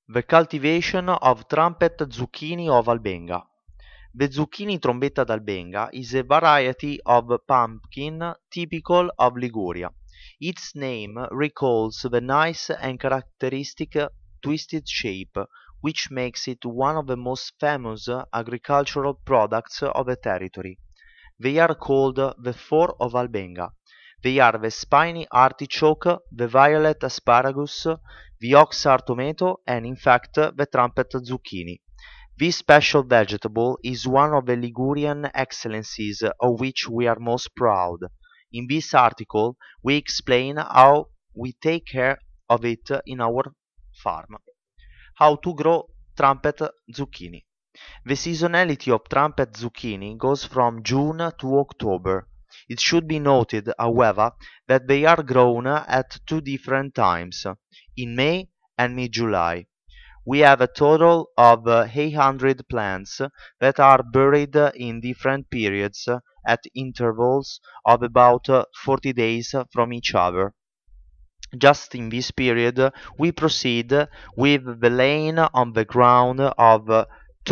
The cultivation of trumpet zucchini of Albenga. The zucchini trombetta d'Albenga is a variety of pumpkin typical of Liguria. Its name recalls the nice and characteristic twisted shape, which makes it one of the most famous agricultural products of the territory. They are called the Four of Albenga. They are the spiny artichoke, the violet asparagus, the oxheart tomato, and in fact the trumpet zucchini. This special vegetable is one of the Ligurian excellencies of which we are most proud. In this article, we explain how we take care of it in our farm. How to grow trumpet zucchini. The seasonality of trumpet zucchini goes from June to October. It should be noted, however, that they are grown at two different times, in May and mid-July. We have a total of 800 plants that are buried in different periods at intervals of about 40 days from each other. Just in this period, we proceed with the laying on the ground of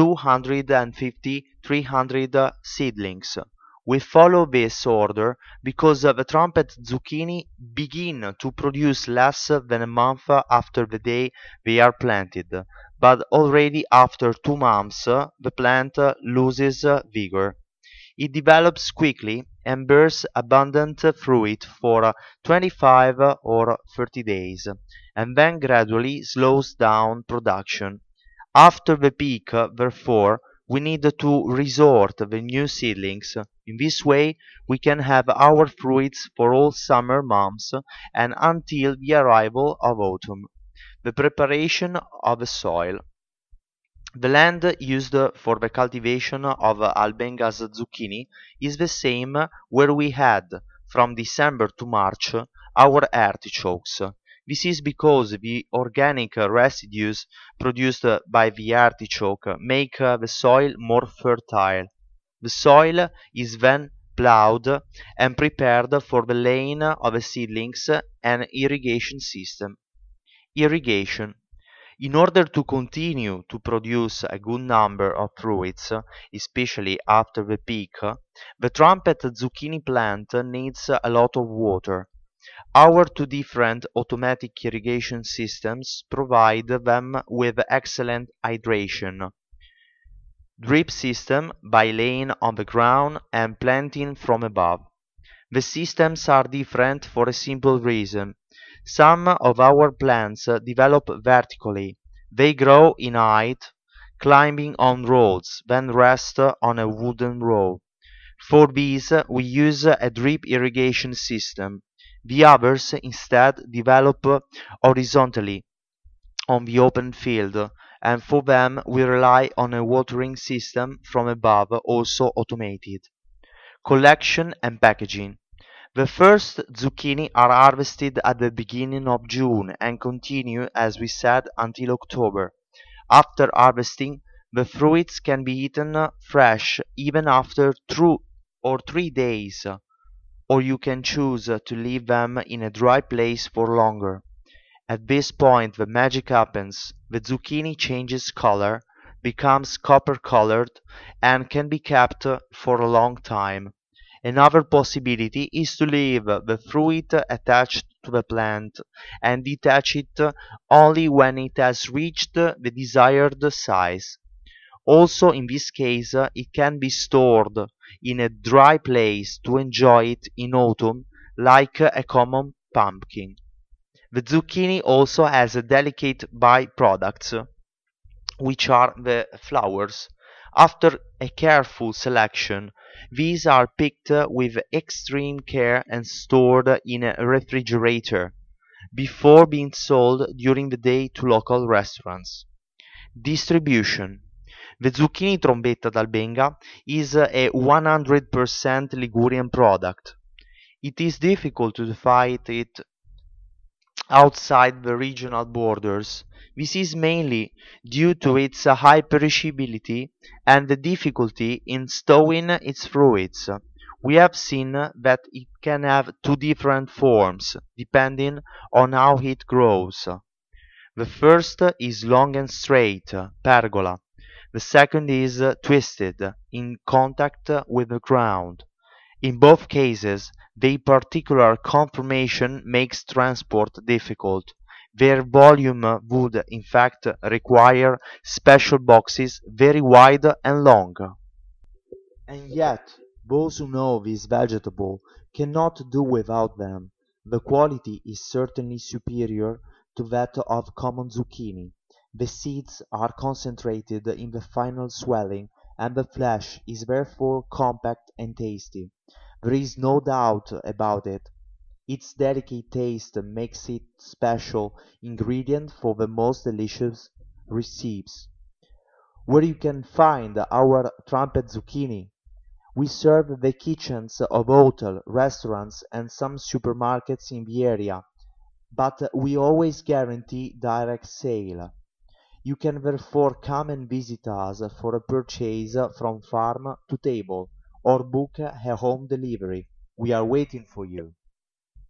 250-300 seedlings. We follow this order because the trumpet zucchini begin to produce less than a month after the day they are planted, but already after 2 months the plant loses vigor. It develops quickly and bears abundant fruit for 25 or 30 days, and then gradually slows down production. After the peak, therefore, we need to resort the new seedlings. In this way, we can have our fruits for all summer months and until the arrival of autumn. The preparation of the soil. The land used for the cultivation of Albenga's zucchini is the same where we had, from December to March, our artichokes. This is because the organic residues produced by the artichoke make the soil more fertile. The soil is then plowed and prepared for the laying of the seedlings and irrigation system. Irrigation. In order to continue to produce a good number of fruits, especially after the peak, the trumpet zucchini plant needs a lot of water. Our two different automatic irrigation systems provide them with excellent hydration. Drip system by laying on the ground and planting from above. The systems are different for a simple reason. Some of our plants develop vertically. They grow in height, climbing on rods, then rest on a wooden row. For these, we use a drip irrigation system. The others instead develop horizontally on the open field, and for them we rely on a watering system from above, also automated. Collection and packaging. The first zucchini are harvested at the beginning of June and continue, as we said, until October. After harvesting, the fruits can be eaten fresh even after 2 or 3 days, or you can choose to leave them in a dry place for longer. At this point the magic happens. The zucchini changes color, becomes copper colored, and can be kept for a long time. Another possibility is to leave the fruit attached to the plant and detach it only when it has reached the desired size. Also in this case it can be stored in a dry place to enjoy it in autumn like a common pumpkin. The zucchini also has a delicate by-products, which are the flowers. After a careful selection, these are picked with extreme care and stored in a refrigerator before being sold during the day to local restaurants. Distribution. The zucchini trombetta d'Albenga is a 100% Ligurian product. It is difficult to find it outside the regional borders. This is mainly due to its high perishability and the difficulty in stowing its fruits. We have seen that it can have two different forms, depending on how it grows. The first is long and straight, pergola. The second is twisted, in contact with the ground. In both cases, their particular conformation makes transport difficult. Their volume would, in fact, require special boxes very wide and long. And yet, those who know this vegetable cannot do without them. The quality is certainly superior to that of common zucchini. The seeds are concentrated in the final swelling, and the flesh is therefore compact and tasty. There is no doubt about it. Its delicate taste makes it special ingredient for the most delicious recipes. Where you can find our trumpet zucchini. We serve the kitchens of hotel, restaurants and some supermarkets in the area, but we always guarantee direct sale. You can therefore come and visit us for a purchase from farm to table, or book a home delivery. We are waiting for you.